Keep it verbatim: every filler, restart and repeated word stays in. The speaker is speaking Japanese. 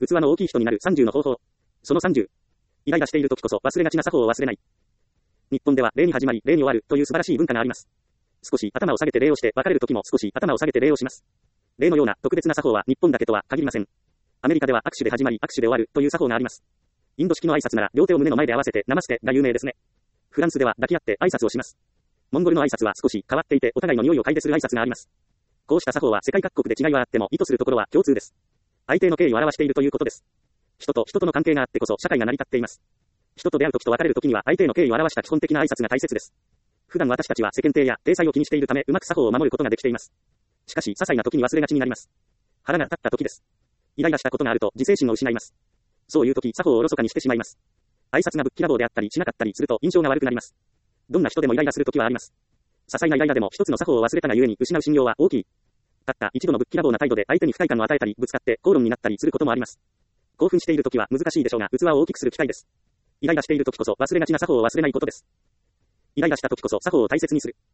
器の大きい人になるさんじゅうの方法。そのさんじゅう。イライラしている時こそ忘れがちな作法を忘れない。日本では礼に始まり礼に終わるという素晴らしい文化があります。少し頭を下げて礼をして別れる時も少し頭を下げて礼をします。礼のような特別な作法は日本だけとは限りません。アメリカでは握手で始まり握手で終わるという作法があります。インド式の挨拶なら両手を胸の前で合わせてナマステが有名ですね。フランスでは抱き合って挨拶をします。モンゴルの挨拶は少し変わっていてお互いの匂いを嗅いでする挨拶があります。こうした作法は世界各国で違いはあっても意図するところは共通です。相手の敬意を表しているということです。人と人との関係があってこそ社会が成り立っています。人と出会う時と別れる時には相手への敬意を表した基本的な挨拶が大切です。普段私たちは世間体や体裁を気にしているためうまく作法を守ることができています。しかし些細な時に忘れがちになります。腹が立った時です。イライラしたことがあると自制心を失います。そういう時作法をおろそかにしてしまいます。挨拶がぶっきらぼうであったりしなかったりすると印象が悪くなります。どんな人でもイライラする時はあります。些細なイライラでも一つの作法を忘れたがゆえに失う信用は大きい。たった一度のぶっきらぼうな態度で相手に不快感を与えたりぶつかって口論になったりすることもあります。興奮している時は難しいでしょうが器を大きくする機会です。イライラしている時こそ忘れがちな作法を忘れないことです。イライラした時こそ作法を大切にする。